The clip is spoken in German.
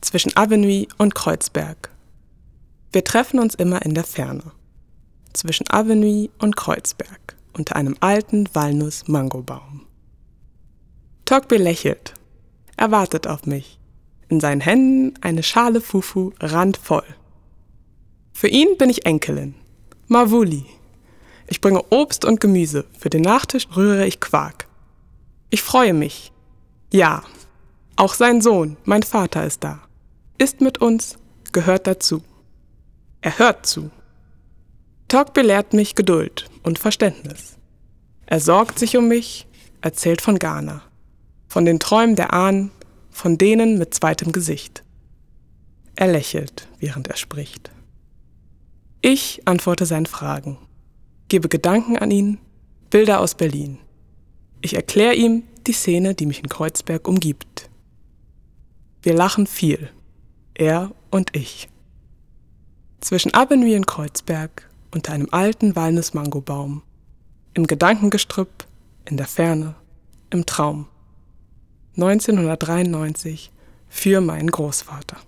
zwischen Avenue und Kreuzberg. Wir treffen uns immer in der Ferne. Zwischen Avenue und Kreuzberg, unter einem alten Walnuss-Mangobaum. Togbi lächelt. Er wartet auf mich. In seinen Händen eine Schale Fufu randvoll. Für ihn bin ich Enkelin. Mavuli. Ich bringe Obst und Gemüse. Für den Nachtisch rühre ich Quark. Ich freue mich. Ja, auch sein Sohn, mein Vater, ist da. Ist mit uns, gehört dazu. Er hört zu. Togbi lehrt mich Geduld und Verständnis. Er sorgt sich um mich, erzählt von Ghana, von den Träumen der Ahnen, von denen mit zweitem Gesicht. Er lächelt, während er spricht. Ich antworte seinen Fragen, gebe Gedanken an ihn, Bilder aus Berlin. Ich erkläre ihm die Szene, die mich in Kreuzberg umgibt. Wir lachen viel, er und ich. Zwischen Avenue und Kreuzberg, unter einem alten Walnuss-Mangobaum, im Gedankengestrüpp, in der Ferne, im Traum. 1993 für meinen Großvater.